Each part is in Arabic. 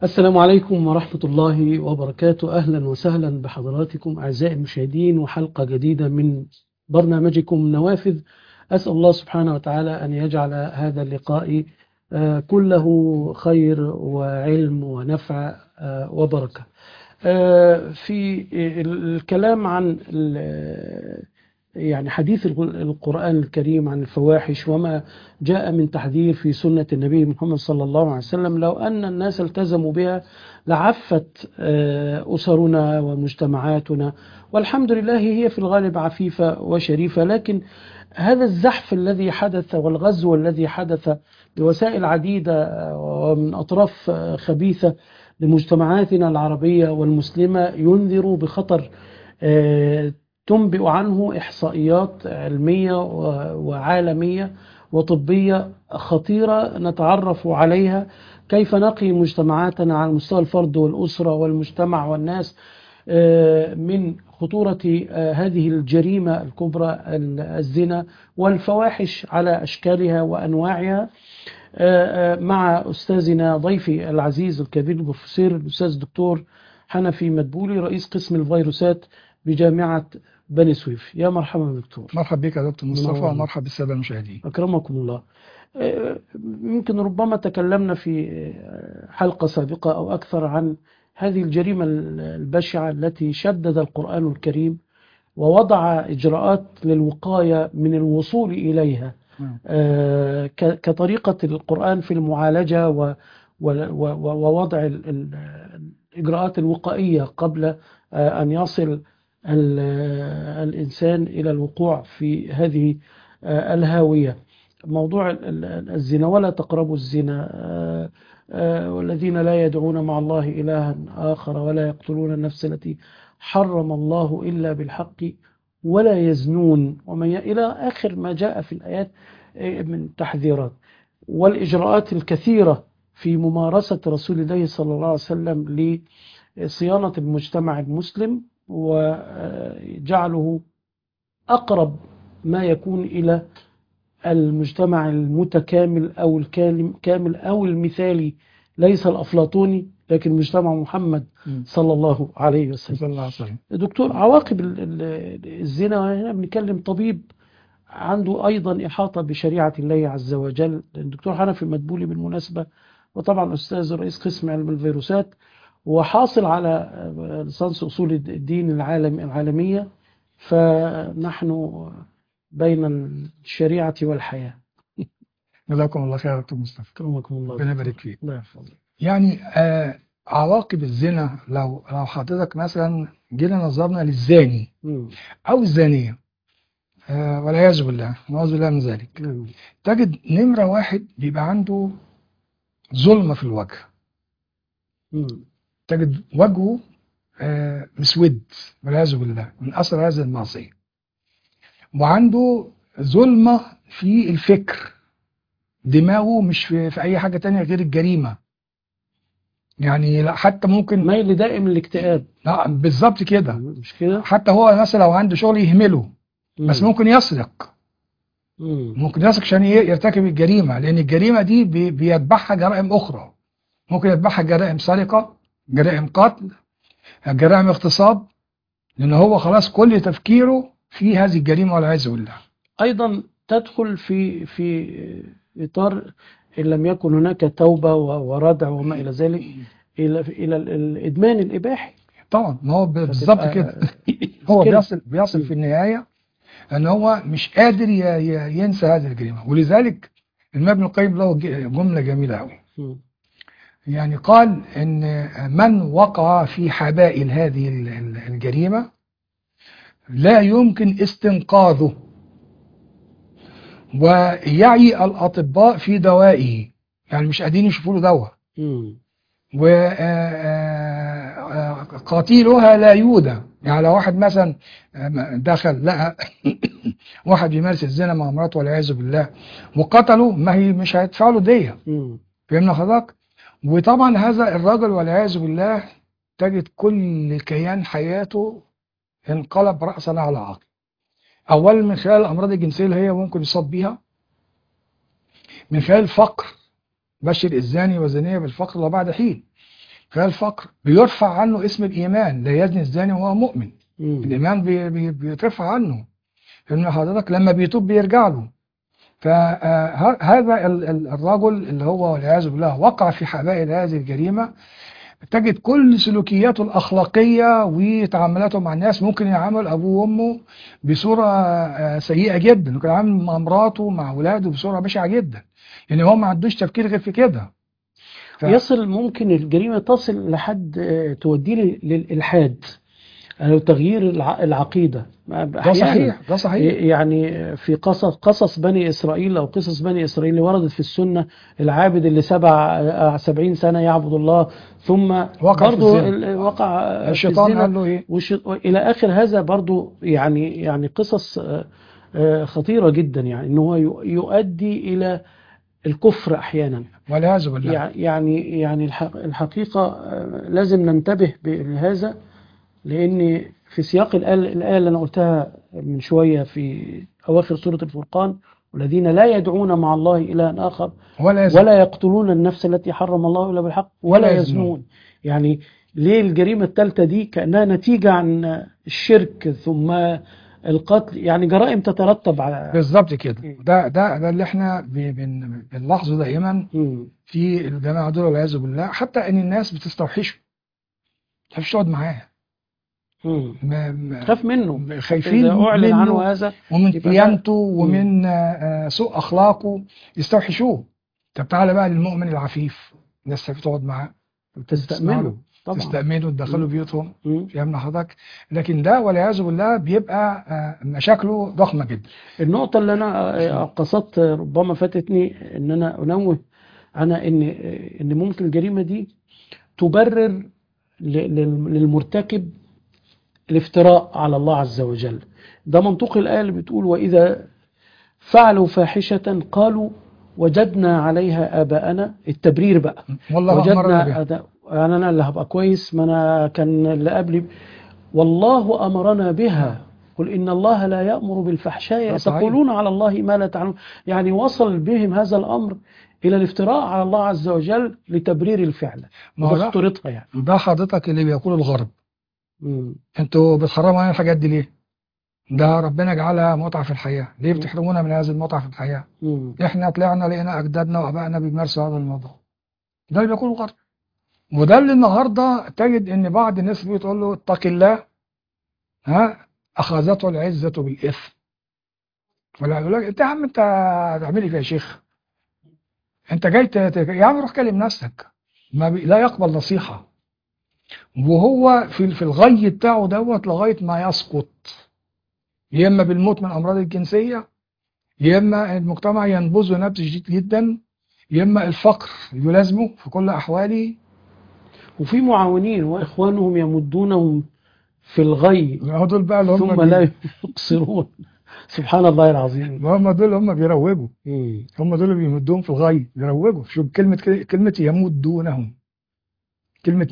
السلام عليكم ورحمة الله وبركاته. أهلا وسهلا بحضراتكم أعزائي المشاهدين وحلقة جديدة من برنامجكم نوافذ. أسأل الله سبحانه وتعالى أن يجعل هذا اللقاء كله خير وعلم ونفع وبركة. في الكلام عن يعني حديث القرآن الكريم عن الفواحش وما جاء من تحذير في سنة النبي محمد صلى الله عليه وسلم، لو أن الناس التزموا بها لعفت أسرنا ومجتمعاتنا، والحمد لله هي في الغالب عفيفة وشريفة. لكن هذا الزحف الذي حدث والغزو الذي حدث بوسائل عديدة ومن أطراف خبيثة لمجتمعاتنا العربية والمسلمة ينذر بخطر تنبئ عنه إحصائيات علمية وعالمية وطبية خطيرة نتعرف عليها، كيف نقي مجتمعاتنا على مستوى الفرد والأسرة والمجتمع والناس من خطورة هذه الجريمة الكبرى، الزنا والفواحش على أشكالها وأنواعها. مع أستاذنا ضيفي العزيز الكبير البروفيسور الأستاذ الدكتور حنفي مدبولي، رئيس قسم الفيروسات بجامعة بني سويف. يا مرحبا دكتور. مرحبا بك يا دكتور مصطفى، ومرحبا بالسادة المشاهدين. أكرمكم الله. يمكن ربما تكلمنا في حلقة سابقة أو أكثر عن هذه الجريمة البشعة التي شدد القرآن الكريم ووضع إجراءات للوقاية من الوصول إليها كطريقة القرآن في المعالجة ووضع الإجراءات الوقائية قبل أن يصل الإنسان إلى الوقوع في هذه الهاوية. موضوع الزنا، ولا تقربوا الزنا، والذين لا يدعون مع الله إلها آخر ولا يقتلون النفس التي حرم الله إلا بالحق ولا يزنون إلى آخر ما جاء في الآيات من تحذيرات والإجراءات الكثيرة في ممارسة رسول الله صلى الله عليه وسلم لصيانة المجتمع المسلم وجعله أقرب ما يكون إلى المجتمع المتكامل أو الكامل أو المثالي، ليس الأفلاطوني لكن مجتمع محمد صلى الله عليه وسلم. دكتور، عواقب الزنا، هنا بنتكلم طبيب عنده أيضا إحاطة بشريعة الله عز وجل. الدكتور حنفي مدبولي بالمناسبة، وطبعا أستاذ رئيس قسم علم الفيروسات وحاصل على ليسانس أصول الدين العالمية، فنحن بين الشريعة والحياة. جزاكم الله خير يا دكتور مصطفى. كرمكم الله. ربنا يبارك فيك. الله يحفظك. يعني عواقب الزنا، لو حضرتك مثلا جينا نظرنا للزاني او الزانية، والعياذ بالله، نعوذ بالله من ذلك، تجد نمرة واحد بيبقى عنده ظلمة في الوجه. تجد وجهه مسود والعياذ بالله من اثر هذه المعصية، وعنده ظلمة في الفكر، دماغه مش في اي حاجة تانية غير الجريمة. يعني لا، حتى ممكن ميل دائم للاكتئاب. لا بالظبط كده، مش كده؟ حتى هو مثلا لو عنده شغل يهمله، بس ممكن يسرق. ممكن يسرق عشان يرتكب الجريمة، لان الجريمة دي بيتبعها جرائم اخرى. ممكن يتبعها جرائم سرقة، جرائم قتل، جرائم اغتصاب، لان هو خلاص كل تفكيره في هذه الجريمة والعياذ بالله. ايضا تدخل في اطار ان لم يكن هناك توبة وردع وما الى ذلك الى الادمان الاباحي. طبعا، ما هو بالظبط كده. هو بيصل في النهاية ان هو مش قادر ينسى هذه الجريمة. ولذلك ابن القيم له جملة جميلة قوي، يعني قال ان من وقع في حبائل هذه الجريمة لا يمكن استنقاذه، ويعي الأطباء في دوائه، يعني مش قادرين يشوفوا له دواء. وقتيلها لا يودى. يعني لو واحد مثلا دخل لقى واحد بيمارس الزنا مع مراته والعياذ بالله وقتله، ما هي مش هيدفع له دية. فهمنا حضرتك؟ وطبعا هذا الرجل والعياذ بالله تجد كل كيان حياته انقلب رأسا على عقب. أولا من خلال الأمراض الجنسية اللي هي ممكن يصاب بيها، من خلال الفقر، بشر الزاني وزانية بالفقر وبعد حين. فالفقر بيرفع عنه اسم الإيمان، لا يزني الزاني وهو مؤمن. الإيمان بيترفع عنه. فإن حضرتك لما بيتوب بيرجع له. فهذا الرجل اللي هو والعياذ بالله وقع في حبائل هذه الجريمة، تجد كل سلوكياته الأخلاقية وتعاملاته مع الناس ممكن يعامل أبوه وأمه بصورة سيئة جدا، ممكن يعامل مع مراته مع أولاده بصورة بشعة جدا، يعني هو ما عندوش تفكير غير في كده. يصل ممكن الجريمة تصل لحد توديه للإلحاد أو تغيير العقيدة. ده صحيح، ده صحيح. يعني في قصص بني إسرائيل أو قصص بني إسرائيل اللي وردت في السنة، العابد اللي 70 سنة يعبد الله ثم برضو وقع الشيطان قال له إيه إلى آخر هذا. برضو يعني قصص خطيرة جدا، يعني إنه يؤدي إلى الكفر أحيانا والعياذ بالله. يعني الحقيقة لازم ننتبه لهذا، لأن في سياق الآية اللي أنا قلتها من شوية في أواخر سورة الفرقان: والذين لا يدعون مع الله إلها آخر ولا يقتلون النفس التي حرم الله إلا بالحق ولا يزنون. يعني ليه الجريمة الثالثة دي كأنها نتيجة عن الشرك ثم القتل، يعني جرائم تترتب على بالظبط كده. ده اللي احنا بنلاحظه دائما في الجماعة دول والعياذ بالله، حتى ان الناس بتستوحشه، ما تخافش تقعد معاه، خاف منه، خايفين أعلن عنه هذا ومن خيانته ومن سوء أخلاقه يستوحشوه. طب تعالى بقى للمؤمن العفيف، الناس تخاف تقعد معاه، تستأمنه طبعا، تستأمنه تدخله بيوتهم، فاهم حضرتك؟ لكن ده والعياذ بالله بيبقى مشاكله ضخمة جدا. النقطة اللي أنا قصدت ربما فاتتني إن أنا أنوه أنا إن ممكن الجريمة دي تبرر للمرتكب الافتراء على الله عز وجل. ده منطق الآية اللي بتقول: وإذا فعلوا فاحشة قالوا وجدنا عليها آباءنا. التبرير بقى والله وجدنا يعني أنا اللي هبقى كويس، ما أنا كان اللي قبلي، والله أمرنا بها، قل إن الله لا يأمر بالفحشاء تقولون على الله ما لا تعلمون. يعني وصل بهم هذا الأمر إلى الافتراء على الله عز وجل لتبرير الفعل وخطورتها. يعني ده حضرتك اللي بيقول الغرب انتوا بتحرموا علينا الحاجات دي ليه؟ ده ربنا جعلها متعة في الحياة، ليه بتحرمونا من هذه المتعة في الحياة؟ احنا طلعنا لقينا اجدادنا وابائنا بيمارسوا هذا الموضوع. ده اللي بيقول الغرب، وده اللي النهارده تجد ان بعض الناس بتقول له اتق الله، اخذته العزة بالاثم. ولا يقول لك انت يا عم انت هتعمل ايه يا شيخ؟ انت جاي يا عم روح كلم نفسك. لا يقبل نصيحة، وهو في الغي بتاعه دوت لغاية ما يسقط، يا اما بالموت من امراض الجنسية، يا اما المجتمع ينبذه نبذ شديد جدا، يا اما الفقر يلازمه في كل احواله. وفي معاونين واخوانهم يمدونهم في الغي دول بقى اللي هم ثم لا يقصرون. سبحان الله العظيم. هم دول هم بيروجوا، هم دول اللي بيمدوهم في الغي، بيروجوا. شوف كلمة يمدونهم، كلمة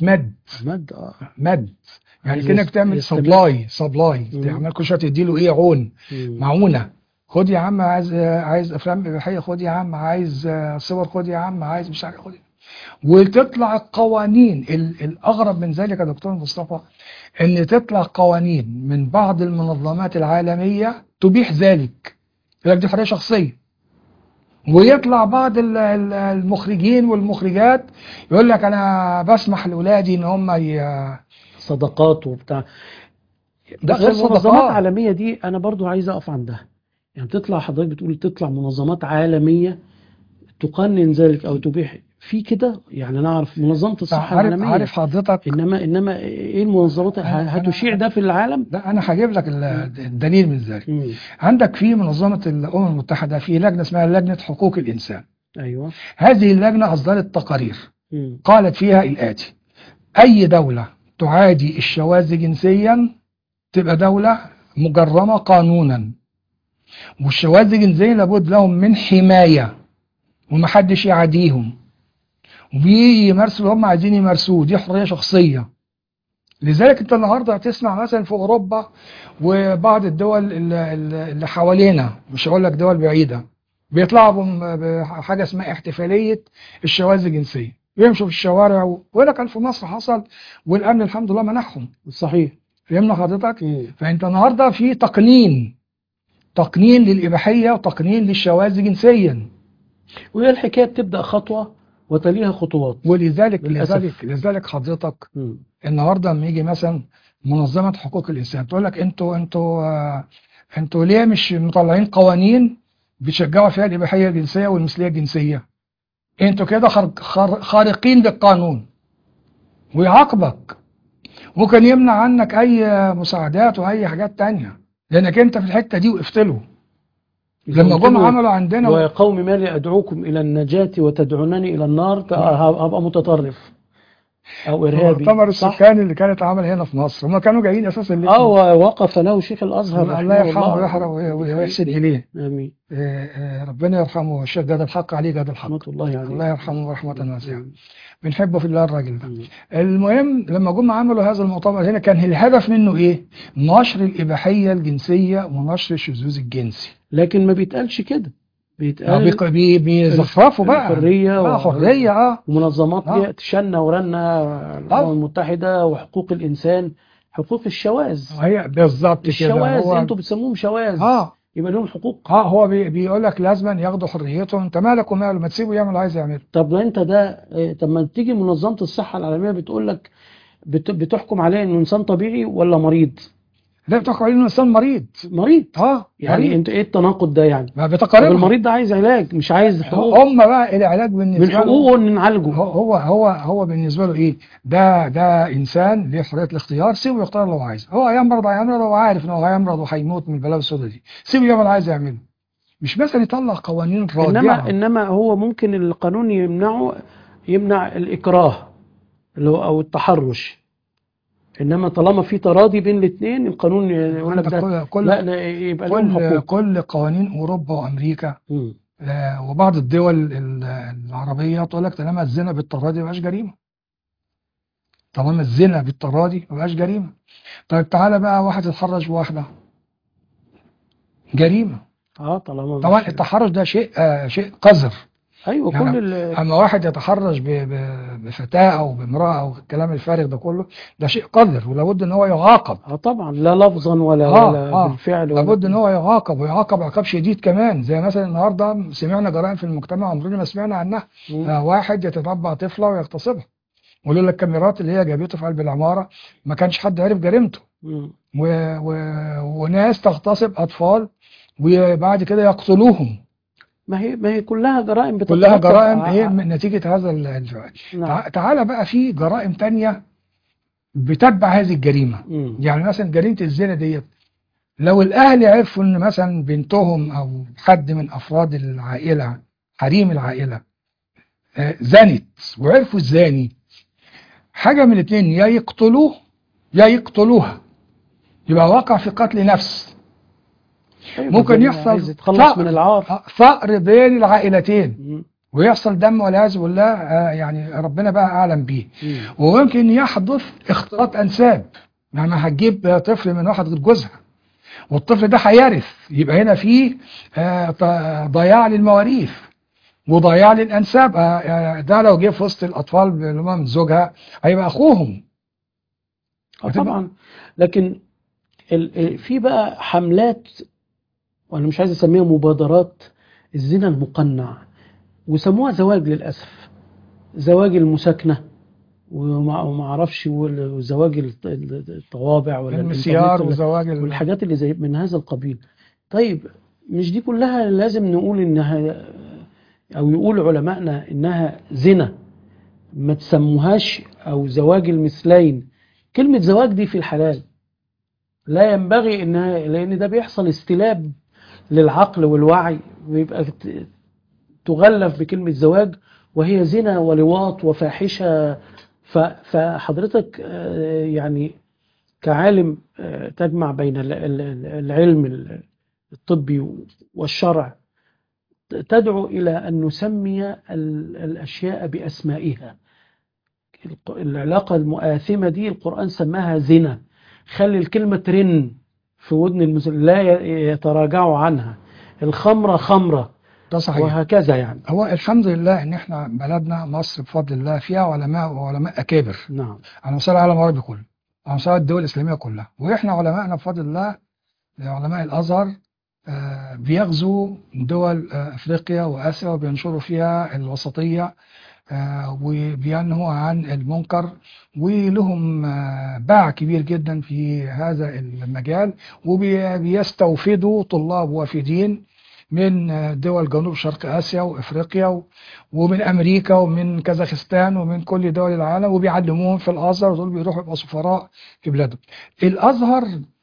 مد يعني كأنك تعمل سبلاي تعمل كل شويه تدي له ايه، عون، معونه. خد يا عم عايز افلام اباحيه، خد يا عم عايز صور، خد يا عم عايز مش عارف، خد. وتطلع القوانين. الاغرب من ذلك يا دكتور مصطفى ان تطلع قوانين من بعض المنظمات العالميه تبيح ذلك، يقول لك دي حريه شخصيه. ويطلع بعض المخرجين والمخرجات يقول لك انا بسمح لاولادي ان هم صدقات وبتاع. بس المنظمات العالميه دي انا برضو عايز اقف عندها. يعني تطلع حضرتك بتقول تطلع منظمات عالميه تقنن ذلك او تبيح في كده. يعني نعرف منظمه الصحه العالميه، عارف حضرتك، انما ايه المنظمات هتشيع ده في العالم؟ لا انا هجيب لك الدليل من ذلك. عندك في منظمه الامم المتحده في لجنه اسمها لجنه حقوق الانسان. ايوه. هذه اللجنه اصدرت تقارير قالت فيها الاتي: اي دوله تعادي الشواذ جنسيا تبقى دوله مجرمه قانونا، والشواذ جنسيا لابد لهم من حمايه ومحدش يعاديهم ويمارسوا اللي هم عايزين يمارسوه، دي حريه شخصيه. لذلك انت النهارده هتسمع مثلا في اوروبا وبعض الدول اللي حوالينا، مش هقول لك دول بعيده، بيطلعوا بحاجه اسمها احتفاليه الشواذ الجنسيه. ويمشوا في الشوارع ويقول لك في مصر حصل والامن الحمد لله منعهم. صحيح. فهمنا حضرتك؟ فانت النهارده في تقنين للاباحيه وتقنين للشواذ جنسيا، وهي الحكايه بتبدا خطوه وتليها خطوات. لذلك حضرتك النهارده لما يجي مثلا منظمه حقوق الانسان تقول لك انتوا ليه مش مطلعين قوانين بتشجعوا فيها الاباحيه الجنسيه والمثليه الجنسيه؟ انتوا كده خارقين للقانون، ويعاقبك، ممكن يمنع عنك اي مساعدات واي حاجات تانية لانك انت في الحته دي وقفت له. لما جم عملوا عندنا ويا قوم ما لي ادعوكم الى النجاه وتدعونني الى النار، هبقى متطرف او ارهابي. مؤتمر السكان اللي كانت عمل هنا في مصر هم كانوا جايين اساسا وقف له شيخ الازهر الله يرحمه ويحسن اليه. امين. ربنا يرحمه الشيخ جاد الحق عليه جاد الحق، رحمه الله عليه، الله يرحمه رحمه واسعه. بنحبه في الله الراجل ده. المهم لما جم عملوا هذا المؤتمر هنا كان الهدف منه ايه؟ نشر الاباحيه الجنسيه ونشر الشذوذ الجنسي. لكن ما بيتقالش كده، بيتقال بيزخرفوا بقى حريه ومنظمات تشنى ورنا الامم المتحده وحقوق الانسان، حقوق الشواذ. هي بالظبط كده، الشواذ انتوا بتسموهم شواذ، يبقى لهم حقوق. هو بيقول لك لازم ياخدوا حريتهم، انت مالك وماله، ما تسيبه يعمل اللي عايز يعمله. طب انت طب ما تيجي منظمه الصحه العالميه بتقول لك بتحكم عليه انه انسان طبيعي ولا مريض؟ لا، بتحكم عليه انه انسان مريض. يعني مريض. انت ايه التناقض ده يعني؟ ما بتقاربها. المريض ده عايز علاج مش عايز حقوق. هم بقى العلاج بالنسبه من حقوقه ان نعالجه. هو بالنسبه له ايه؟ ده انسان ليه حريه الاختيار، سيبه يختار اللي هو عايزه. هو هيمرض هو عارف ان هو هيمرض وهيموت من البلاوي السوداء دي، سيبه يعمل اللي عايز يعمله. مش مثلا يطلع قوانين رادعه. انما هو ممكن القانون يمنع الاكراه اللي هو او التحرش، انما طالما في تراضي بين الاثنين القانون يقول لك ده لا يبقى لهم حقوق. كل قوانين اوروبا وامريكا وبعض الدول العربيه تقول لك طالما الزنا بالتراضي ما بقاش جريمه. طالما الزنا بالتراضي ما بقاش جريمه. طيب تعالى بقى واحد يتحرش بواحده، جريمه. طبعا التحرش ده شيء قذر. ايوه يعني اما واحد يتحرش بفتاه او بامراه او الكلام الفارغ ده كله، ده شيء قذر ولابد ان هو يعاقب. طبعا لا لفظا ولا بالفعل، لابد ان هو يعاقب ويعاقب عقاب شديد كمان. زي مثلا النهارده سمعنا جرائم في المجتمع عمرنا ما سمعنا عنها. واحد يتتبع طفله ويغتصبها، ولولا الكاميرات اللي هي جابته في قلب العماره ما كانش حد عرف جريمته. وناس تغتصب اطفال وبعد كده يقتلوهم. ما هي كلها جرائم كلها جرائم هي نتيجة هذا الفعل. تعال بقى في جرائم تانية بتتبع هذه الجريمة. يعني مثلا جريمة الزنا ديت لو الأهل عرفوا إن مثلا بنتهم أو حد من أفراد العائلة حريم العائلة زنت وعرفوا الزاني، حاجة من الاثنين، يا يقتلوه يا يقتلوها، يبقى وقع في قتل نفس. ممكن يحصل من العار، فقر بين العائلتين ويحصل دم والعياذ بالله، يعني ربنا بقى اعلم بيه. وممكن يحدث اختلاط انساب، يعني هتجيب طفل من واحد غير جوزها والطفل ده هيرث، يبقى هنا في ضياع للمواريث وضياع للانساب. ده لو جه في وسط الاطفال اللي هم من زوجها هيبقى اخوهم. طبعا. لكن في بقى حملات، وانا مش عايز اسميها مبادرات، الزنا المقنع، وسموها زواج للاسف، زواج المساكنه وما اعرفش، وزواج الطوابع ولا المسيار وزواج والحاجات اللي زي من هذا القبيل. طيب مش دي كلها لازم نقول انها، او يقول علمائنا انها زنا، ما تسموهاش او زواج المثلين؟ كلمه زواج دي في الحلال لا ينبغي انها، لان ده بيحصل استلاب للعقل والوعي، ويبقى تغلف بكلمة زواج وهي زنا ولواط وفاحشة. فحضرتك يعني كعالم تجمع بين العلم الطبي والشرع، تدعو إلى أن نسمي الأشياء بأسمائها. العلاقة المؤاثمة دي القرآن سماها زنا، خلي الكلمة ترن في ودن المسلم لا يتراجعوا عنها. الخمرة خمرة، ده صحيح. وهكذا يعني. هو الحمد لله ان احنا بلدنا مصر بفضل الله فيها علماء وعلماء اكابر نعم. على مستوى العالم العربي كله، على مستوى الدول الاسلاميه كلها. واحنا علمائنا بفضل الله علماء الازهر بيغزوا دول افريقيا واسيا وبينشروا فيها الوسطيه، وبينهوا عن المنكر، ولهم باع كبير جدا في هذا المجال، وبيستوفدوا طلاب وافدين من دول جنوب شرق آسيا وإفريقيا ومن أمريكا ومن كازاخستان ومن كل دول العالم، وبيعلموهم في الأزهر، ودول بيروحوا يبقوا سفراء في بلادهم. الأزهر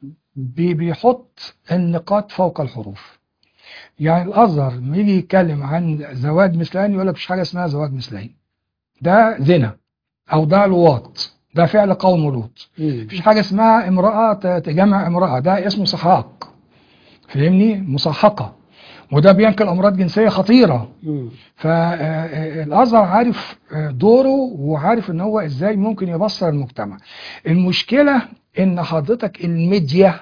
بيحط النقاط فوق الحروف. يعني الأزهر لما يجي يتكلم عن زواج مثلين يقول لك مفيش حاجة اسمها زواج مثلين، ده زنا أو ده لواط، ده فعل قوم لوط. مفيش حاجة اسمها امرأة تجمع امرأة، ده اسمه سحاق، فاهمني؟ مصحقة، وده بينقل أمراض جنسية خطيرة. فالأزهر عارف دوره، وعارف ان هو ازاي ممكن يبصر المجتمع. المشكلة ان حضرتك الميديا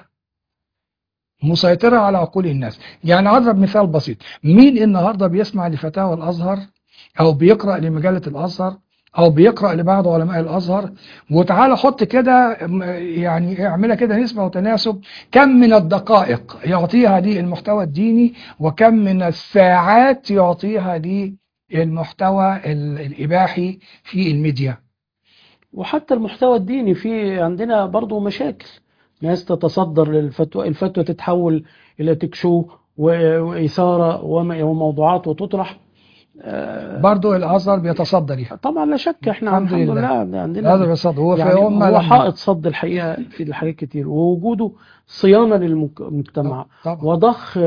مسيطرة على عقول الناس. يعني أضرب مثال بسيط، مين النهاردة بيسمع لفتاوى الأزهر أو بيقرأ لمجلة الأزهر أو بيقرأ لبعض علماء الأزهر؟ وتعالى حط كده، يعني اعملها كده نسبة وتناسب، كم من الدقائق يعطيها للمحتوى الديني وكم من الساعات يعطيها للمحتوى الإباحي في الميديا. وحتى المحتوى الديني في عندنا برضو مشاكل، ناس تتصدر للفتوى، الفتوى تتحول إلى تكشو وإثارة وموضوعات وتطرح. برضو الأزهر بيتصدى ليها طبعا لا شك، احنا الحمد لله عندنا الأزهر بيتصدى، هو يعني في هو حائط صد الحقيقة في الحاجات كتير، ووجوده صيانة للمجتمع وضخ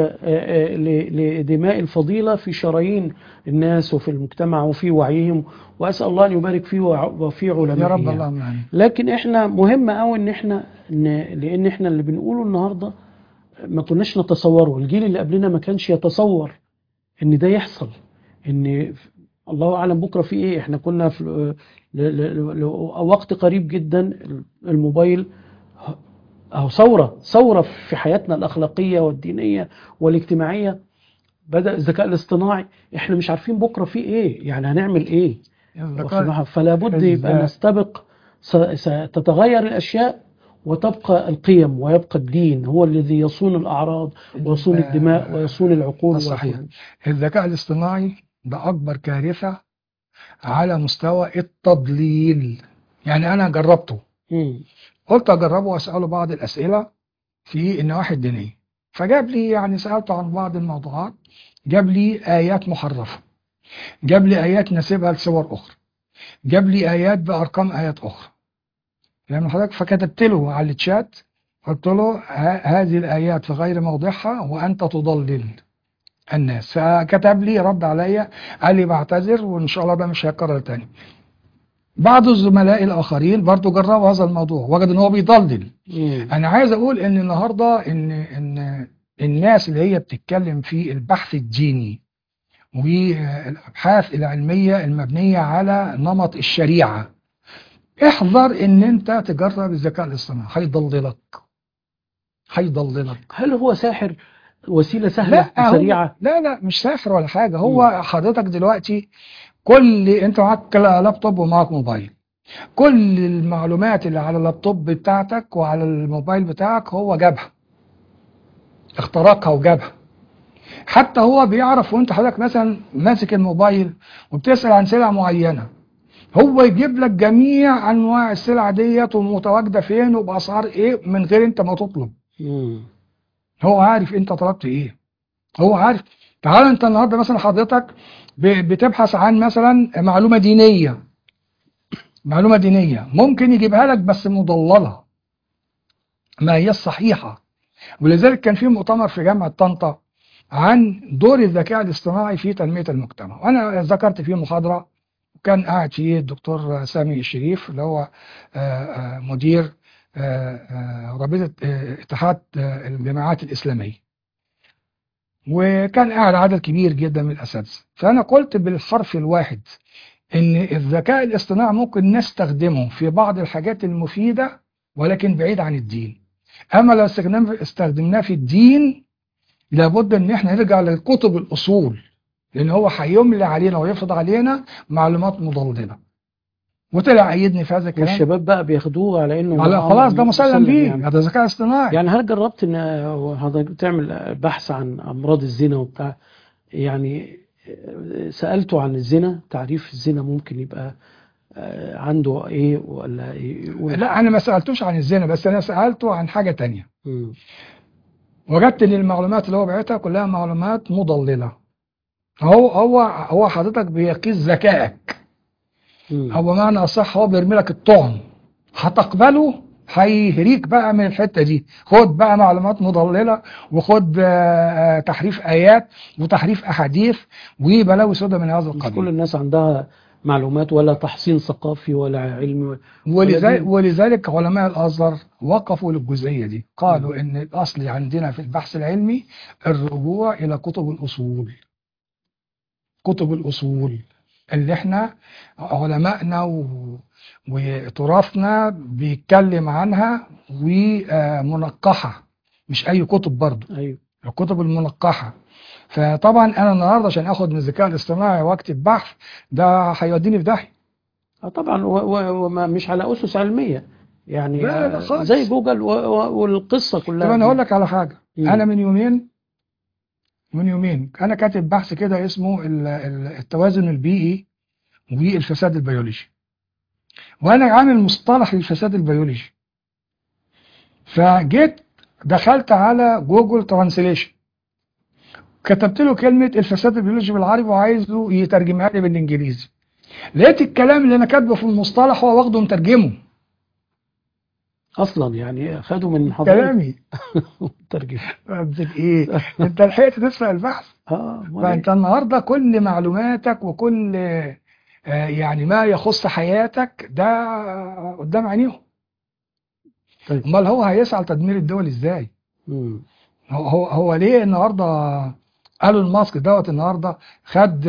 لدماء الفضيلة في شرايين الناس وفي المجتمع وفي وعيهم، وأسأل الله أن يبارك فيه وفي علمائه يا رب. يعني. الله. لكن احنا مهم قوي ان احنا لان احنا اللي بنقوله النهارده ما كناش نتصوره، الجيل اللي قبلنا ما كانش يتصور ان ده يحصل، ان الله اعلم بكره في ايه. احنا كنا في وقت قريب جدا الموبايل اهو ثوره في حياتنا الاخلاقيه والدينيه والاجتماعيه. بدأ الذكاء الاصطناعي، احنا مش عارفين بكره في ايه، يعني هنعمل ايه. فلا بد يبقى نستبق، ستتغير الاشياء وتبقى القيم ويبقى الدين هو الذي يصون الاعراض ويصون الدماء ويصون العقول. صحيح. الذكاء الاصطناعي ده اكبر كارثة على مستوى التضليل. يعني انا جربته، قلت اجربه واساله بعض الاسئله في النواحي الدينيه، فجاب لي، يعني سالته عن بعض الموضوعات، جاب لي ايات محرفه، جاب لي ايات نسبها لصور اخرى، جاب لي ايات بارقام ايات اخرى، فاهم حضرتك؟ فكتبت له على الشات، قلت له هذه الايات في غير موضعها وانت تضلل الناس. فكتب لي رد عليا، قال لي بعتذر وان شاء الله ده مش هيكرر تاني. بعض الزملاء الاخرين برضو جربوا هذا الموضوع، وجدوا ان هو بيضلل. انا عايز اقول ان النهارده ان الناس اللي هي بتتكلم في البحث الديني والابحاث العلميه المبنيه على نمط الشريعه، احذر ان انت تجرب الذكاء الاصطناعي، هيضللك. هل هو ساحر؟ وسيله سهله وسريعه؟ لا مش ساحر ولا حاجه. هو حضرتك دلوقتي انت معاك لابتوب ومعاك موبايل، كل المعلومات اللي على اللابتوب بتاعتك وعلى الموبايل بتاعك هو جابها، اخترقها وجابها. حتى هو بيعرف وانت حضرتك مثلا ماسك الموبايل وبتسأل عن سلعة معينة، هو يجيب لك جميع انواع السلع ديت ومتواجدة فين وبأسعار ايه من غير انت ما تطلب. هو عارف انت طلبت ايه، هو عارف. تعال انت النهارده مثلا حضرتك بتبحث عن مثلا معلومة دينية، ممكن يجيبها لك بس مضللة، ما هي الصحيحة. ولذلك كان في مؤتمر في جامعة طنطا عن دور الذكاء الاصطناعي في تنمية المجتمع، وأنا ذكرت فيه محاضرة، وكان قاعد فيه الدكتور سامي الشريف اللي هو مدير رابطة اتحاد الجامعات الإسلامية، وكان قاعد عدد كبير جدا من الأساتذة. فأنا قلت بالحرف الواحد إن الذكاء الاصطناعي ممكن نستخدمه في بعض الحاجات المفيدة ولكن بعيد عن الدين. أما لو استخدمناه في الدين لابد إن احنا نرجع للكتب الأصول لان هو هيملي علينا ويفرض علينا معلومات مضلله. وطلع ايدني في هذا الكلام. والشباب بقى بياخدوه على انه خلاص ده مسلم بيه، يعني. هذا ذكاء اصطناعي. يعني هل جربت ان حضرتك تعمل بحث عن امراض الزنا وبتاع؟ يعني سألته عن الزنا، تعريف الزنا ممكن يبقى عنده ايه ولا يقول؟ لا انا ما سالتوش عن الزنا، بس انا سالته عن حاجه تانية. مم. وجدت ان المعلومات اللي هو بعتها كلها معلومات مضلله. هو حضرتك بيقيس ذكائك، او بمعنى اصح هو بيرمي لك الطعم، هتقبله هيهريك بقى من الحته دي. خد بقى معلومات مضلله، وخد تحريف ايات وتحريف احاديث وبلاوي سودا من هذا مش القبيل. كل الناس عندها معلومات ولا تحصين ثقافي ولا علمي ولا دين. ولذلك علماء الازهر وقفوا للجزئيه دي، قالوا ان الاصل عندنا في البحث العلمي الرجوع الى كتب الاصول. كتب الاصول اللي احنا علمائنا وتراثنا بيتكلم عنها، ومنقحة، مش اي كتب برضو. ايوه. الكتب المنقحة. فطبعا انا النهارده عشان اخد من الذكاء الاصطناعي واكتب بحث، ده هيوديني في داهية. طبعا ومش على اسس علميه يعني. لا خالص. زي جوجل والقصه كلها. طب انا اقول لك على حاجة. انا مم. من يومين انا كاتب بحث كده اسمه التوازن البيئي والفساد البيولوجي، وانا عامل مصطلح للفساد البيولوجي. فجيت دخلت على جوجل ترانسليشن، كتبت له كلمة الفساد البيولوجي بالعربي وعايزه يترجمها لي بالانجليزي. لقيت الكلام اللي انا كاتبه في المصطلح هو واخده مترجمه. اصلا يعني خدوا من حضرتك كلامي ترجمه. قصدك ايه؟ انت لحقت تسرق البحث؟ فانت النهارده كل معلوماتك وكل يعني ما يخص حياتك ده قدام عينيهم. طيب. امال هو هيسعى لتدمير الدول ازاي؟ هو ليه النهارده ايلون ماسك النهارده خد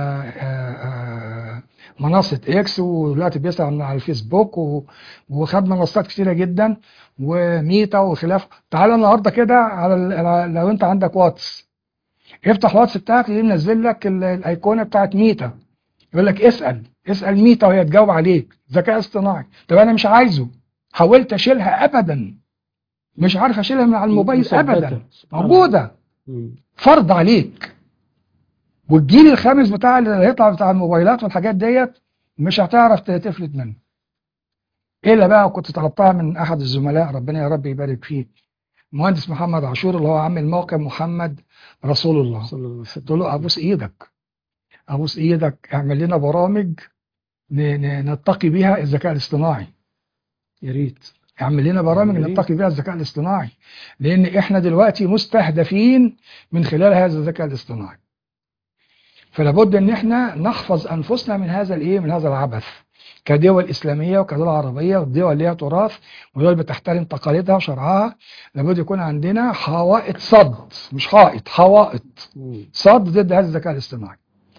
منصة اكس، ودلوقتي بيسعى على الفيسبوك، وخد منصات كتيرة جدا وميتا وخلافه. تعال النهارده كده لو انت عندك واتس، افتح واتس بتاعك اللي منزل لك الايقونة بتاعت ميتا، يقول لك اسأل ميتا وهي تجاوب عليك ذكاء اصطناعي. طب انا مش عايزه، حاولت اشيلها ابدا، مش عارف اشيلها من على الموبايل ابدا، موجودة فرض عليك. والجيل الخامس بتاع اللي هيطلع بتاع الموبايلات والحاجات ديت مش هتعرف تفلت منه. الا بقى كنت طلبتها من احد الزملاء، ربنا يا رب يبارك فيه، المهندس محمد عاشور اللي هو عامل موقع محمد رسول الله. قلت له ابوس ايدك اعمل لنا برامج نتقي بيها الذكاء الاصطناعي. يا ريت اعمل لنا برامج نتقي بيها الذكاء الاصطناعي، لان احنا دلوقتي مستهدفين من خلال هذا الذكاء الاصطناعي. فلا بد ان احنا نحفظ انفسنا من هذا من هذا العبث، كدول اسلاميه وكدول عربيه والدول اللي ليها تراث ودول بتحترم تقاليدها وشرعها. لابد يكون عندنا حوائط صد، مش حائط، حوائط صد ضد هذا الذكاء الاصطناعي.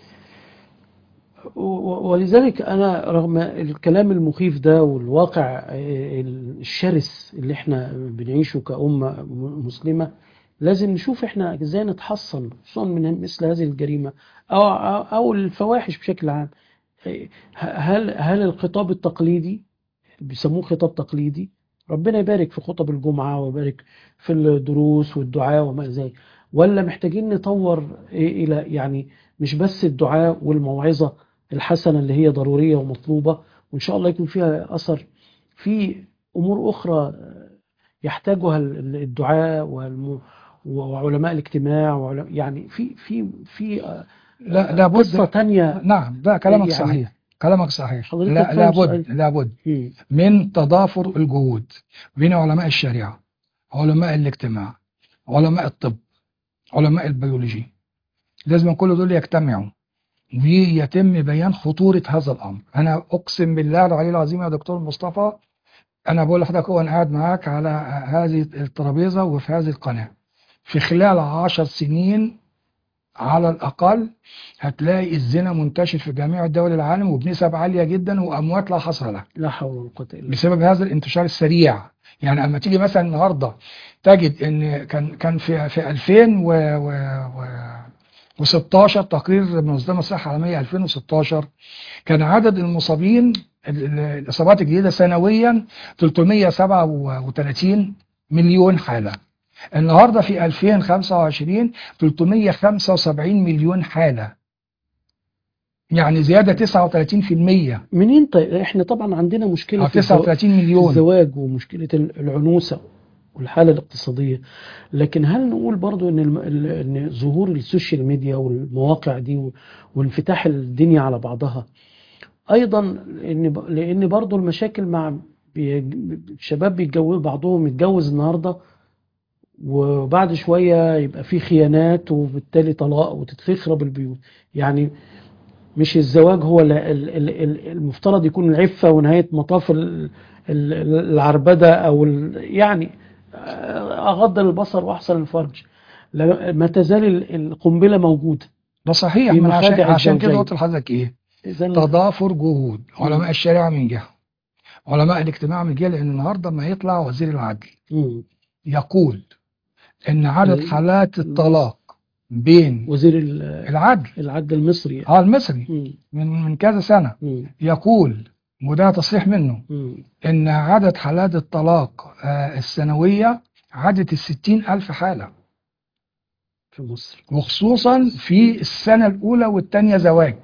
ولذلك أنا رغم الكلام المخيف ده والواقع الشرس اللي احنا بنعيشه كأمة مسلمة، لازم نشوف احنا ازاي نتحصن خصوصا من مثل هذه الجريمة أو الفواحش بشكل عام. هل الخطاب التقليدي بيسموه خطاب تقليدي، ربنا يبارك في خطب الجمعة ويبارك في الدروس والدعاء وما ذلك، ولا محتاجين نطور إلى يعني مش بس الدعاء والموعظة الحسنة اللي هي ضرورية ومطلوبة وإن شاء الله يكون فيها أثر، في أمور أخرى يحتاجها الدعاء وعلماء الاجتماع يعني في لا قصة تانية. نعم ده كلامك يعني صحيح، كلامك صحيح. لابد من تضافر الجهود بين علماء الشريعة، علماء الاجتماع، علماء الطب، علماء البيولوجي. لازم كل دول يجتمعوا ويتم بيان خطورة هذا الأمر. أنا أقسم بالله العلي العظيم يا دكتور مصطفى، أنا بقول لحضرتك وأنا قاعد معاك على هذه الترابيزة وفي هذه القناة، في خلال 10 سنين على الأقل هتلاقي الزنا منتشر في جميع دول العالم وبنسب عالية جدا وأموات لا حصر لها، لا حول ولا قوة إلا بالله، بسبب هذا الانتشار السريع. يعني أما تيجي مثلا النهاردة تجد إن كان في 2000 و16 تقرير منظمة الصحة العالمية 2016 كان عدد المصابين الإصابات الجديدة سنويا 337 مليون حالة. النهاردة في 2025 375 مليون حالة، يعني زيادة 39%. منين؟ طيب احنا طبعا عندنا مشكلة في 39 مليون الزواج ومشكلة العنوسة والحالة الاقتصادية، لكن هل نقول برضو ان ظهور السوشيال ميديا والمواقع دي وانفتاح الدنيا على بعضها ايضا، لان برضو المشاكل مع الشباب بيتجوزوا، بعضهم يتجوز النهارده وبعد شوية يبقى في خيانات وبالتالي طلاق وتتخرب البيوت. يعني مش الزواج هو المفترض يكون العفة ونهاية مطاف العربدة أو يعني أغض البصر وأحسن الفرج، ما تزال القنبلة موجودة ده صحيح. في من مخادع عشان كده الزوجين. قلت لحضرتك ايه؟ تضافر جهود علماء الشريعة من جهة، علماء الاجتماع من جهة، لأن النهارده ما يطلع وزير العدل يقول إن عدد حالات الطلاق بين وزير العدل المصري المصري من كذا سنة يقول، وده تصريح منه، إن عدد حالات الطلاق السنوية عدت 60,000 حالة في مصر، وخصوصا في السنة الأولى والثانية زواج،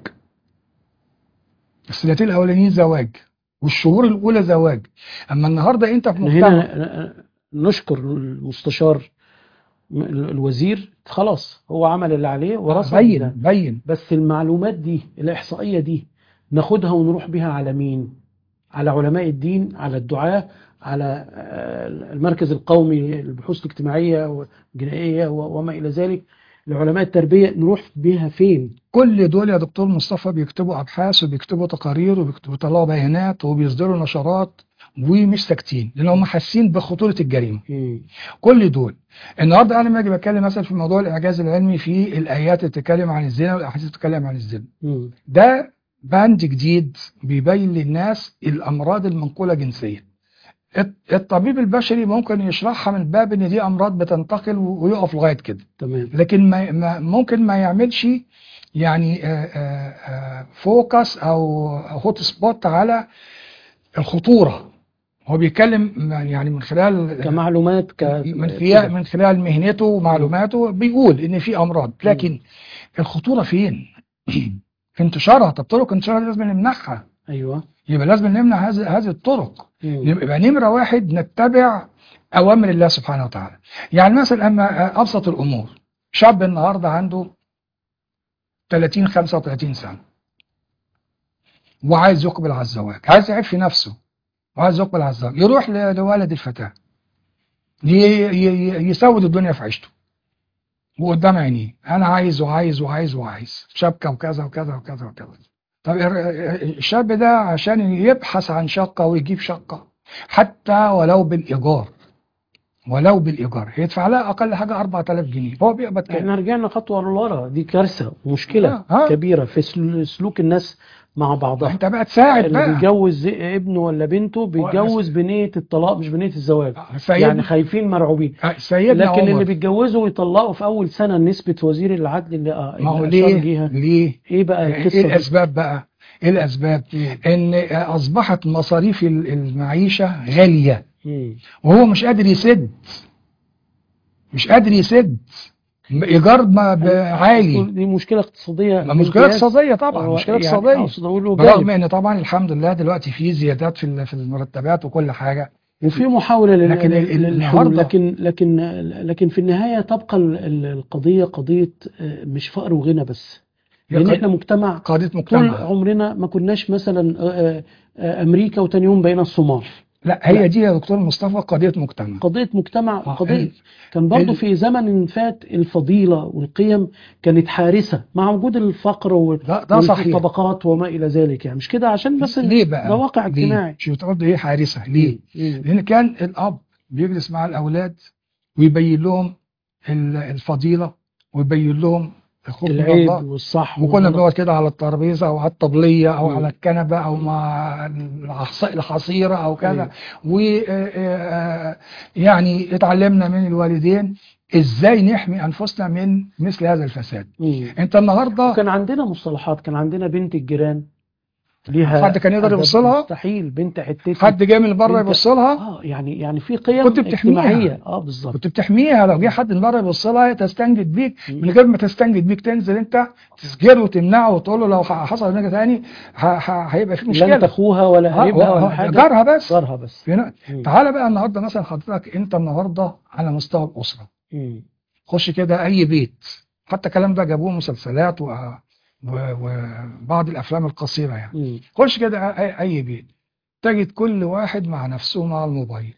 السنتين الأولانيين زواج والشهور الأولى زواج. أما النهاردة أنت في مجتمع، هنا نشكر المستشار الوزير، خلاص هو عمل اللي عليه ورصد بين. بس المعلومات دي، الإحصائية دي ناخدها ونروح بها على مين؟ على علماء الدين، على الدعاة، على المركز القومي للبحوث الاجتماعية والجنائية وما إلى ذلك، لعلماء التربية، نروح بها فين؟ كل دول يا دكتور مصطفى بيكتبوا أبحاث وبيكتبوا تقارير وبيطلعوا بيانات وبيصدروا نشرات ومش ساكتين، لأن هم حاسين بخطورة الجريمة. كل دول النهارده انا لما اجي بتكلم مثلا في موضوع الاعجاز العلمي في الايات اللي بتتكلم عن الزنا والاحاديث اللي بتتكلم عن الزنا، ده بند جديد بيبين للناس الامراض المنقوله جنسيا. الطبيب البشري ممكن يشرحها من باب ان دي امراض بتنتقل ويقف لغايه كده، تمام. لكن ممكن ما يعملش يعني فوكس او هوت سبوت على الخطوره. هو بيتكلم يعني من خلال كمعلومات من خلال مهنته ومعلوماته، بيقول ان في امراض، لكن الخطوره فين؟ في انتشارها. طب طرق انتشارها لازم نمنعها. ايوه، يبقى لازم نمنع هذه الطرق. يبقى نمره واحد نتبع اوامر الله سبحانه وتعالى. يعني مثلا اما ابسط الامور، شاب النهارده عنده 30 35 سنه وعايز يقبل على الزواج، عايز يعف نفسه وعايز يقبل على الزواج، يروح لوالد الفتاة يسود الدنيا في عيشته وقدام عينيه، انا عايز وعايز وعايز وعايز شبكة وكذا وكذا وكذا وكذا. طب الشاب ده عشان يبحث عن شقة ويجيب شقة حتى ولو بالإيجار هيدفع لها أقل حاجة 4000 جنيه، هو بيقبض كام؟ احنا رجعنا خطوة لورا، دي كارثة ومشكلة كبيرة في سلوك الناس مع بعضها. انت بقى تساعد اللي بيجوز ابنه ولا بنته بيتجوز بنية الطلاق مش بنية الزواج، يعني خايفين مرعوبين. لكن عمر. اللي بيتجوزوا ويطلقوا في اول سنة نسبة وزير العدل اللي ما هو ليه ايه بقى القصة؟ ايه الاسباب بقى؟ ايه الاسباب؟ ان اصبحت مصاريف المعيشة غالية وهو مش قادر يسد ايجار عالي. دي مشكله اقتصاديه، مشكله اقتصاديه طبعا، مشكله اقتصاديه. برغم ان طبعا الحمد لله دلوقتي في زيادات في المرتبات وكل حاجه وفي محاوله للحلول، لكن في النهايه تبقى القضيه قضيه مش فقر وغنى بس، لان احنا مجتمع طول عمرنا ما كناش مثلا امريكا وتاني يوم بقينا الصومال. لا هي دي يا دكتور مصطفى قضية مجتمع. قضية كان برضو في زمن فات الفضيلة والقيم كانت حارسة مع وجود الفقر والطبقات وما إلى ذلك، يعني مش كده عشان بس ده واقع اجتماعي. شو تقول ايه حارسة ليه؟ لأن كان الأب بيجلس مع الأولاد ويبين لهم الفضيلة ويبين لهم الخوف من العيب الله. والصح وكنا والغلط. بنقعد كده على الترابيزه او على الطبليه او مم. على الكنبه او مع الحصيره او كذا. ويعني اتعلمنا من الوالدين ازاي نحمي انفسنا من مثل هذا الفساد. انت النهارده وكان عندنا مصطلحات، كان عندنا بنت الجيران حد ليها كان يقدر يبص أدب، لها؟ مستحيل بنت حتتي، حد جاي من بره بنت يبص لها؟ يعني في كنت قيم بتحميها، اجتماعية. بالظبط. كنت بتحميها. لو جه حد من بره يبص لها تستنجد بيك، مم. من غير ما تستنجد بيك تنزل انت تسجله وتمنعه وتقول له لو حصل حاجه ثاني هيبقى في لن مشكله. تخوها ولا قريبها ولا ده حاجة، جارها بس. جارها بس. مم. تعالى بقى النهارده مثلا حضرتك، انت النهارده على مستوى الاسره، مم. خش كده اي بيت، حتى الكلام ده جابوه مسلسلات وبعض الافلام القصيره يعني. مم. خش كده اي بيت، تجد كل واحد مع نفسه مع الموبايل،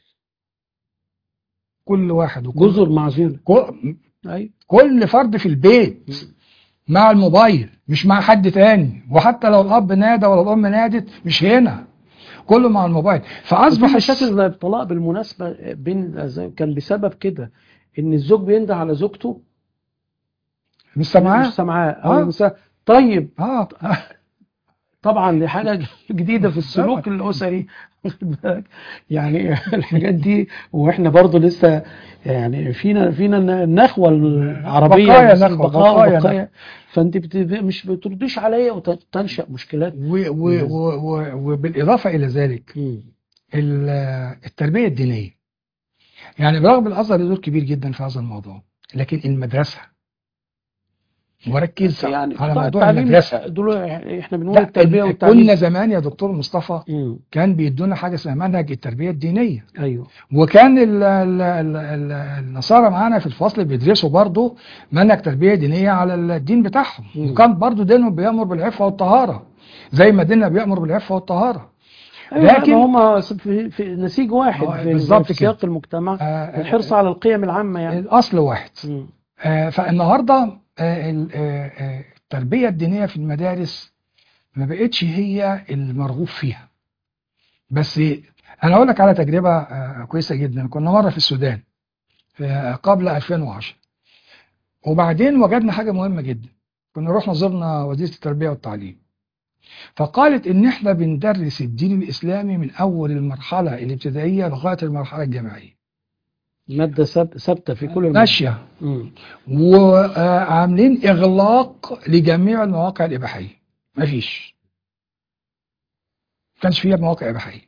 كل واحد جزر معزولة. كل, أيوة. كل فرد في البيت مع الموبايل، مش مع حد تاني. وحتى لو الاب نادى ولا الام نادت مش هنا، كله مع الموبايل. وفي فاصبح مشاكل زي الطلاق بالمناسبة بين كان بسبب كده، إن الزوج بينده على زوجته مش مش سامعاه. سامعاه، أو اه المسا طيب. اه طبعا دي حاجة جديدة في السلوك الأسري، واخد بالك؟ يعني الحاجات دي، واحنا برضو لسه يعني فينا النخوة العربية، بقايا بس نخوة، البقاء بقايا نخوة. وبقايا. فانت مش بترديش عليا وتنشأ مشكلات. وبالاضافه الى ذلك مم. ال- التربيه الدينيه، يعني برغم الازهر له دور كبير جدا في هذا الموضوع، لكن المدرسه، وركز يعني على قطاع موضوع التعليم المدرسه. دول، احنا بنقول لا التربية والتعليم. كنا زمان يا دكتور مصطفى مم. كان بيدونا حاجه اسمها منهج التربيه الدينيه، ايوه. وكان النصارى معانا في الفصل بيدرسوا برضه منهج تربيه دينيه على الدين بتاعهم، مم. وكان برضه دينهم بيامر بالعفه والطهاره زي ما ديننا بيامر بالعفه والطهاره. ايوه، لا، ما لكن هم في نسيج واحد في بالظبط كده. سياق المجتمع، الحرص آه على القيم العامة يعني. الاصل واحد. مم. فالنهارده التربيه الدينيه في المدارس ما بقتش هي المرغوب فيها. بس انا اقول لك على تجربه كويسه جدا. كنا مره في السودان قبل 2010، وبعدين وجدنا حاجه مهمه جدا. كنا رحنا زرنا وزيره التربيه والتعليم، فقالت ان احنا بندرس الدين الاسلامي من اول المرحله الابتدائيه لغايه المرحله الجامعيه، مادة ثابتة في كل المدارس. ماشيه. وعاملين اغلاق لجميع المواقع الاباحيه، مفيش، ما كانش فيها مواقع اباحيه.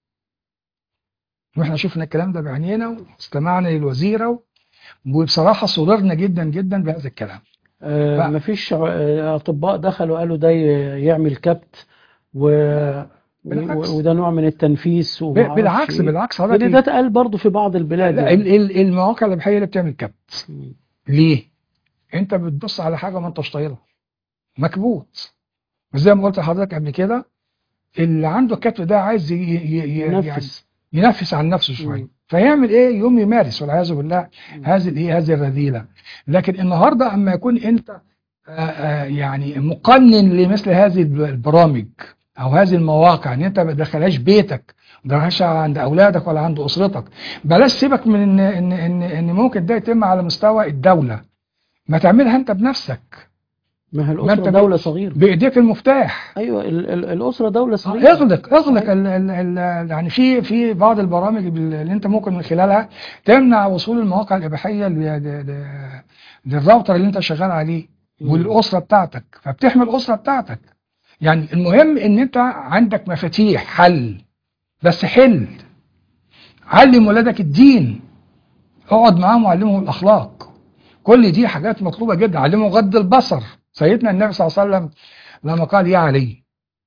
واحنا شفنا الكلام ده بعينينا واستمعنا للوزيره، وبصراحه سررنا جدا جدا بهذا الكلام. مفيش أطباء دخلوا قالوا ده يعمل كبت بالعكس، وده نوع من التنفيس ومعرفش ايه، بالعكس لأن حضرتك. ده اتقال برضه في بعض البلاد لا يعني. المواقع الاباحيه اللي بتعمل كبت ليه؟ انت بتبص على حاجه ما انتش طايلها، مكبوت. وزي ما قلت لحضرتك قبل كده، اللي عنده الكتف ده عايز يعني ينفس عن نفسه شويه، فيعمل ايه؟ يوم يمارس والعياذ بالله هذه الرذيله. لكن النهارده اما يكون انت يعني مقنن لمثل هذه البرامج او هذه المواقع، ان انت ما تدخلهاش بيتك، ما تدخلهاش عند اولادك ولا عند اسرتك، بلاش سيبك من ان ممكن ده يتم على مستوى الدوله، ما تعملها انت بنفسك. ما هي ما الأسرة انت دولة صغيرة. بايديك المفتاح. أيوة، الأسرة دولة صغيرة. اغلق يعني في بعض البرامج اللي انت ممكن من خلالها تمنع وصول المواقع الاباحيه للراوتر اللي انت شغال عليه والاسره بتاعتك، فبتحمي الاسره بتاعتك. يعني المهم ان انت عندك مفاتيح حل، بس حل. علم ولادك الدين، اقعد معاهم وعلمهم الاخلاق. كل دي حاجات مطلوبه جدا. علمهم غض البصر. سيدنا النبي صلى الله عليه وسلم لما قال يا علي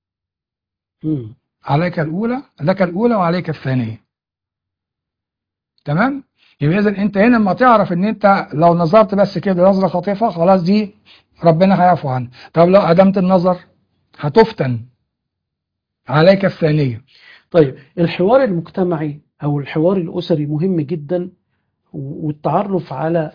عليك الأولى، لك الأولى وعليك الثانية. تمام؟ يبقى إذا أنت هنا لما تعرف إن أنت لو نظرت بس كده نظرة خاطفة، خلاص دي ربنا هيعفو عنها. طب لو أدمت النظر هتفتن، عليك الثانية. طيب، الحوار المجتمعي أو الحوار الأسري مهم جدا، والتعرف على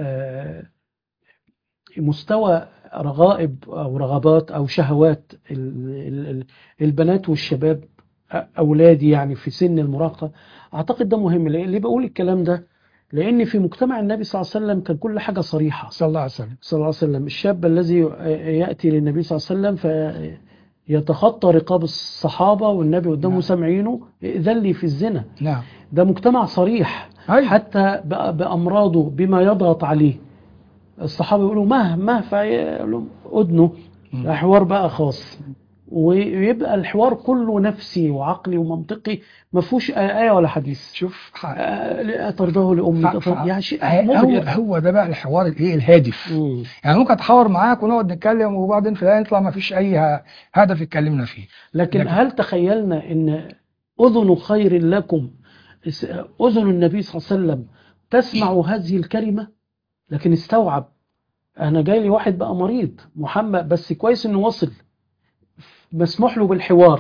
مستوى رغائب أو رغبات أو شهوات البنات والشباب، أولادي يعني في سن المراهقة. أعتقد ده مهم. ليه بقول الكلام ده؟ لأن في مجتمع النبي صلى الله عليه وسلم كان كل حاجة صريحة. صلى الله عليه وسلم. صلى الله عليه وسلم الشاب الذي يأتي للنبي صلى الله عليه وسلم فيتخطى رقاب الصحابة والنبي قدامه نعم. سامعينه، إذن لي في الزنا. نعم. ده مجتمع صريح. أيوة. حتى بأمراضه بما يضغط عليه الصحابة يقولوا مهما فيقولوا أدنه. حوار بقى خاص، ويبقى الحوار كله نفسي وعقلي ومنطقي، ما فيهوش آية ولا حديث. شوف أترضاه لأمك يعني شيء مبهر. هو ده بقى الحوار الايه الهادف. يعني ممكن اتحاور معاك ونقعد نتكلم وبعدين في الآخر يطلع ما فيش اي هدف اتكلمنا فيه. لكن هل تخيلنا ان اذن خير لكم، اذن النبي صلى الله عليه وسلم تسمع هذه الكلمة؟ لكن استوعب، انا جاي لي واحد بقى مريض محمد، بس كويس انه وصل، مسموح له بالحوار.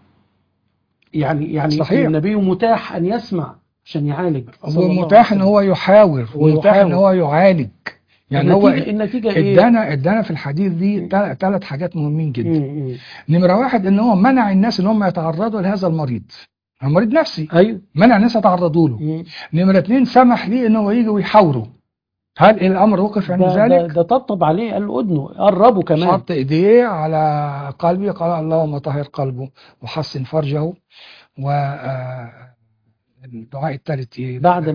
يعني صحيح. النبي متاح ان يسمع عشان يعالج، ومتاح ان هو يحاور، ومتاح ان هو يعالج. يعني النتيجة ادانا في الحديث دي 3 حاجات مهمين جدا. نمرة 1 ان هو منع الناس ان هم يتعرضوا لهذا المريض نفسي. ايوه. منع الناس يتعرضوا له. نمرة 2 سمح ليه ان هو يجي ويحاوره. هل الامر وقف عند ذلك؟ ده طبطب عليه، قال له اذنه، قربه كمان، حط ايديه على قلبه، قال اللهم طهر قلبه وحسن فرجه. و الدعاء الثالث ايه؟ بعد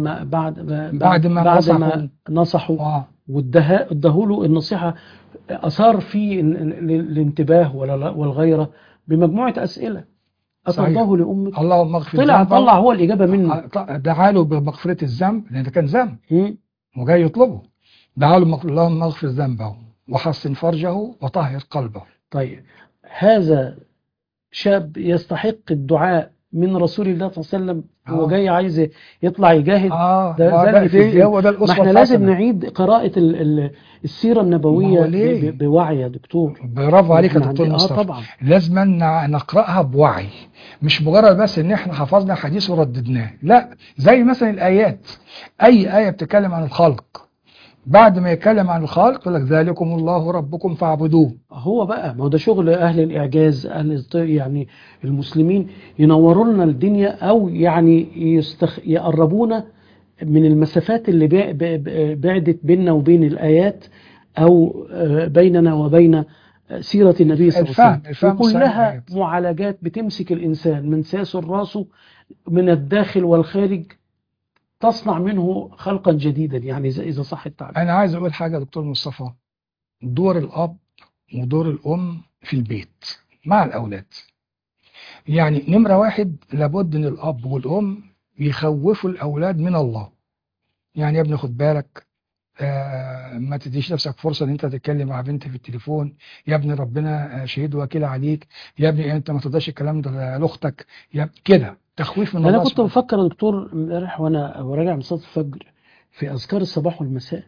ما نصحوا واداهوله النصيحة، أثار فيه الانتباه والغيرة بمجموعة أسئلة. أترضاه لأمك؟ اللهم اغفر طلع هو الإجابة منه. دعا له بمغفرة الذنب، لأن ده كان ذنب وجاي يطلبه. دعا له اللهم اغفر ذنبه وحسن فرجه وطهر قلبه. طيب، هذا شاب يستحق الدعاء من رسول الله صلى الله عليه وسلم. هو جاي عايز يطلع يجاهد. هو ده الأسوة. ما احنا لازم نعيد قراءة السيرة النبوية بوعي يا دكتور. برافو عليك يا دكتور مصطفى. طبعا لازم نقرأها بوعي، مش مجرد بس ان احنا حفظنا حديث ورددناه. لا، زي مثلا الآيات، أي آية بتتكلم عن الخلق، بعد ما يتكلم عن الخلق يقول لك ذلكم الله ربكم فاعبدوه. هو بقى، ما هو ده شغل أهل الإعجاز، يعني المسلمين ينوروا لنا الدنيا، أو يعني يقربونا من المسافات اللي بعدت بيننا وبين الآيات، أو بيننا وبين سيرة النبي صلى الله عليه وسلم. وكلها معالجات بتمسك الإنسان من ساسه راسه، من الداخل والخارج، تصنع منه خلقا جديدا، يعني إذا صح التعبير. أنا عايز أقول حاجة يا دكتور مصطفى. دور الأب ودور الأم في البيت مع الأولاد. يعني نمرة 1 لابد أن الأب والأم يخوفوا الأولاد من الله. يعني يا ابني خد بالك، ما تديش نفسك فرصة ان انت تتكلم مع بنت في التليفون. يا ابني ربنا شهيد وكيل عليك. يا ابني انت ما تقدرش الكلام ده لاختك. كده تخويف من الله. انا كنت بفكر يا دكتور امبارح وانا راجع من صلاة الفجر في اذكار الصباح والمساء،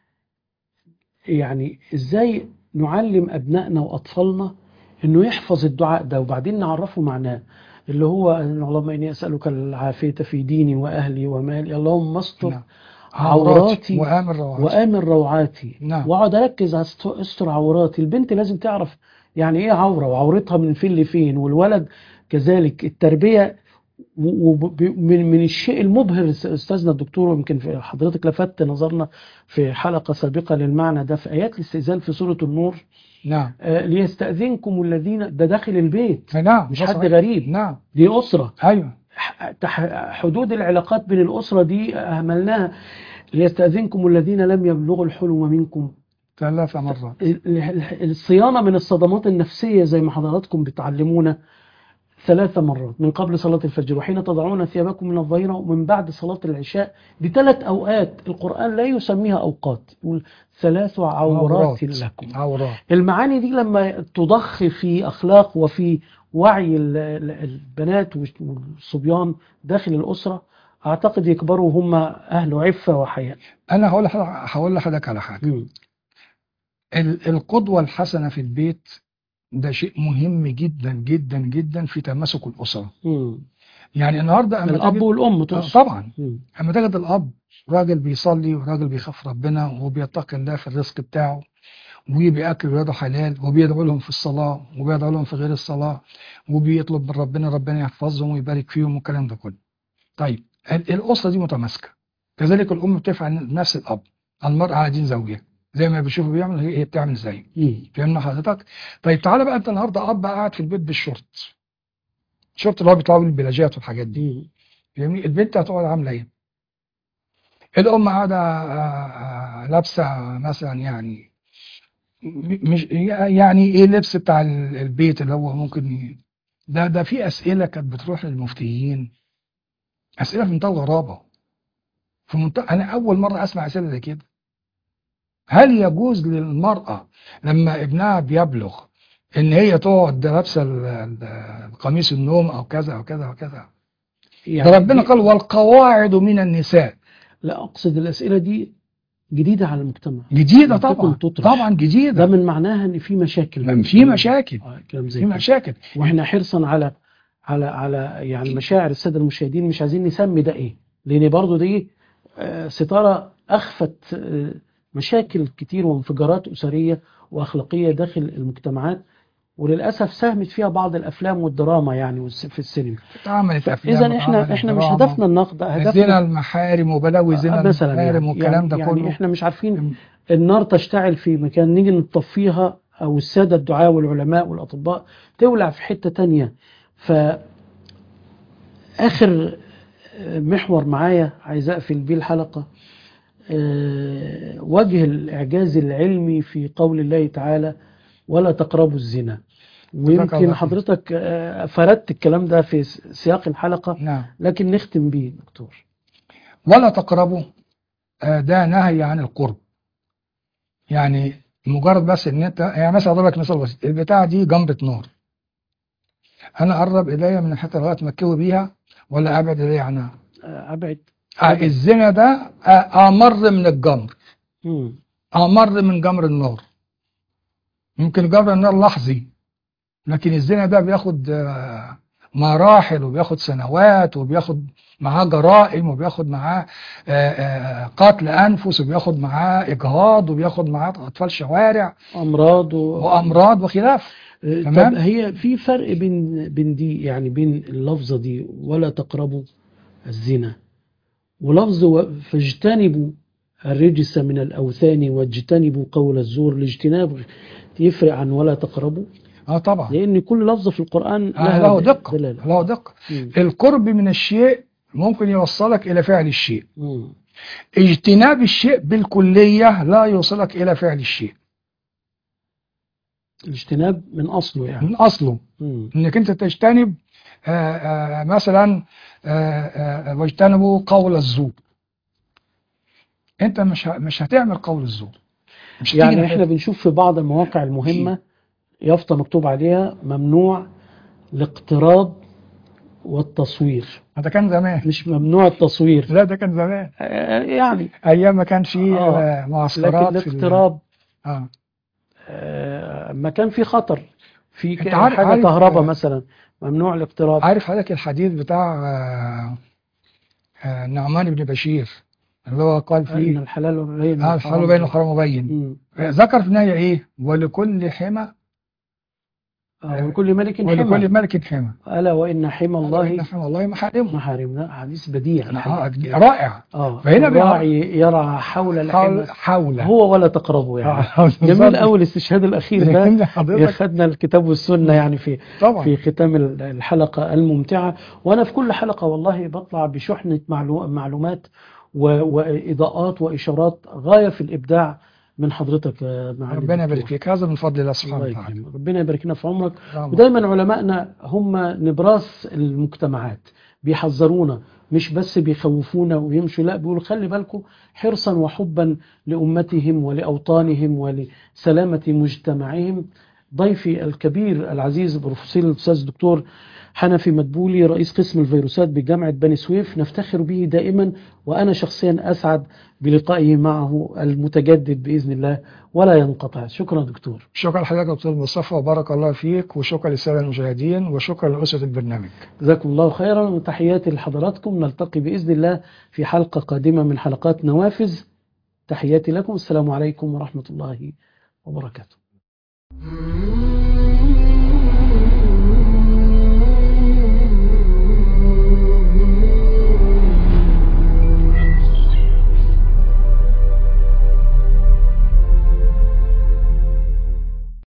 يعني ازاي نعلم ابنائنا واطفالنا انه يحفظ الدعاء ده، وبعدين نعرفه معناه، اللي هو اللهم اني اسالك العافيه في ديني واهلي ومالي، اللهم استر عوراتي وآمن روعاتي. واقعد اركز على استر عوراتي. البنت لازم تعرف يعني ايه عوره، وعورتها من فين لفين، والولد كذلك. التربيه من الشيء المبهر استاذنا الدكتور، ويمكن في حضرتك لفت نظرنا في حلقه سابقه للمعنى ده، في ايات الاستئذان في سوره النور. نعم. ليستأذنكم الذين، ده داخل البيت. نعم. مش حد غريب. نعم. دي أسرة. أيوة. حدود العلاقات بين الأسرة دي أهملناها. ليستأذنكم الذين لم يبلغوا الحلم منكم 3 مرات. الصيانة من الصدمات النفسية زي ما حضراتكم بتعلمونا 3 مرات، من قبل صلاة الفجر، وحين تضعون ثيابكم من الظهيرة، ومن بعد صلاة العشاء. دي 3 أوقات القرآن لا يسميها أوقات، يقول 3 عورات لكم. المعاني دي لما تضخ في أخلاق وفي وعي البنات والصبيان داخل الأسرة، أعتقد يكبروا هم أهل عفة وحياء. أنا هقول لحضرتك على حاجة. القدوة الحسنة في البيت ده شيء مهم جدا جدا جدا في تماسك الأسرة. يعني النهاردة الأب والأم طبعا. أما تجد الأب راجل بيصلي وراجل بيخاف ربنا وبيتقي الله في الرزق بتاعه، وبيأكل ولاده حلال، وبيدعو لهم في الصلاة وبيدعو لهم في غير الصلاة، وبيطلب من ربنا يحفظهم ويبارك فيهم والكلام ده كله. طيب الأسرة دي متماسكة. كذلك الأم بتفعل نفس الأب، المرأة على دين زوجها، زي ما بيشوفوا بيعمل هي بتعمل زيه. فهمنا حضرتك؟ طيب تعالى بقى أنت النهارده أب قاعد في البيت بالشورت، الشورت اللي هو بيطلعوا بيه البلاجات والحاجات دي، فاهمني؟ البنت هتقعد عاملة إيه؟ الأم قاعدة لابسة مثلا يعني مش يعني إيه اللبس بتاع البيت اللي هو ممكن ده في أسئلة كانت بتروح للمفتيين، أسئلة في منتهى الغرابة، في منتهى، أنا أول مرة أسمع أسئلة زي كده. هل يجوز للمرأة لما ابنها بيبلغ إن هي تقعد لابسة القميص النوم أو كذا أو كذا أو كذا؟ يعني ده ربنا قال والقواعد من النساء. لا أقصد الأسئلة دي جديدة على المجتمع، جديدة لم تكن طبعا، تطرح. طبعا جديدة. ده من معناها ان في مشاكل، في مشاكل، كلام زي في كده. مشاكل. واحنا حرصا على يعني مشاعر الساده المشاهدين، مش عايزين نسمي ده ايه، لان برضو دي ستاره اخفت مشاكل كتير وانفجارات اسريه واخلاقيه داخل المجتمعات، وللاسف ساهمت فيها بعض الافلام والدراما يعني في السينما. اتعملت أفلام اذا واتعملت احنا مش دراما، هدفنا النقد، زنا هدفنا المحارم وبلاوي زنا مثلا المحارم والكلام ده يعني كله. احنا مش عارفين النار تشتعل في مكان نيجي نطفيها، او السادة الدعاة والعلماء والاطباء تولع في حتة تانية. فاخر محور معايا عايز اقفل بيه الحلقة، وجه الاعجاز العلمي في قول الله تعالى ولا تقربوا الزنا. جزاك الله ويمكن خير. حضرتك فردت الكلام ده في سياق الحلقة، نعم. لكن نختم بيه دكتور. ولا تقربوا، ده نهي عن القرب. يعني مجرد بس ان انت يعني مثلا اضرب لك مثال بسيط، البتاعه دي جمره نار، انا اقرب ايديا من الحته لغايه ما اتكوي بيها ولا ابعد ايديا عنها؟ ابعد. الزنا ده امر من الجمر، امر من جمر النار. ممكن جمر النار لحظي، لكن الزنا ده بياخد مراحل وبياخد سنوات وبياخد معاه جرائم وبياخد معاه قتل أنفس وبياخد معاه إجهاض وبياخد معاه أطفال شوارع، أمراض وأمراض وخلاف. طب هي في فرق بين دي، يعني بين اللفظة دي ولا تقربوا الزنا، ولفظ فاجتنبوا الرجس من الأوثان واجتنبوا قول الزور، الاجتناب يفرق عن ولا تقربوا؟ طبعا، لأن كل لفظ في القرآن له دقة، دلالة. له دقة. القرب من الشيء ممكن يوصلك إلى فعل الشيء، اجتناب الشيء بالكلية لا يوصلك إلى فعل الشيء. الاجتناب من أصله، يعني من أصله إنك أنت تجتنب مثلا واجتنبوا قول الزور، أنت مش هتعمل قول الزور، مش يعني احنا بنشوف في بعض المواقع المهمة يافطة مكتوب عليها ممنوع الاقتراب والتصوير. ده كان زمان، مش ممنوع التصوير، لا ده كان زمان يعني ايام ما كان في معسكرات. لكن الاقتراب في ما كان في خطر في حاجة كهرباء مثلا، ممنوع الاقتراب. عارف حضرتك الحديث بتاع النعمان بن بشير اللي هو قال فيه ان الحلال بين الحلال بين الحرام بين، ذكر في النهاية ايه؟ ولكل حمى ولكل ملك حمى، ولكل ملك حمى، ألا وإن حمى الله محارمه. حديث بديع رائع. فهنا الراعي يرعى حول الحمى هو ولا تقربوا، يعني جميل أول الاستشهاد الأخير ده ياخدنا الكتاب والسنة يعني في ختام الحلقة الممتعة. وأنا في كل حلقة والله بطلع بشحنة معلومات وإضاءات وإشارات غاية في الإبداع من حضرتك معالي ربنا يبارك فيك، هذا من فضل الله سبحانه وتعالى. ربنا يبارك لنا في عمرك. ودايما علمائنا هم نبراس المجتمعات، بيحذرونا مش بس بيخوفونا ويمشوا، لا بيقولوا خلي بالكم حرصا وحبا لأمتهم ولأوطانهم ولسلامة مجتمعهم. ضيفي الكبير العزيز بروفيسور الأستاذ الدكتور حنفي مدبولي، رئيس قسم الفيروسات بجامعة بني سويف، نفتخر به دائما، وأنا شخصيا أسعد بلقائه معه المتجدد بإذن الله ولا ينقطع. شكرا دكتور. شكرا لحضرتك دكتور مصطفى، وبارك الله فيك، وشكرا للسادة المشاهدين، وشكرا لأسرة البرنامج. جزاكم الله خيرا، وتحياتي لحضراتكم. نلتقي بإذن الله في حلقة قادمة من حلقات نوافذ. تحياتي لكم، السلام عليكم ورحمة الله وبركاته.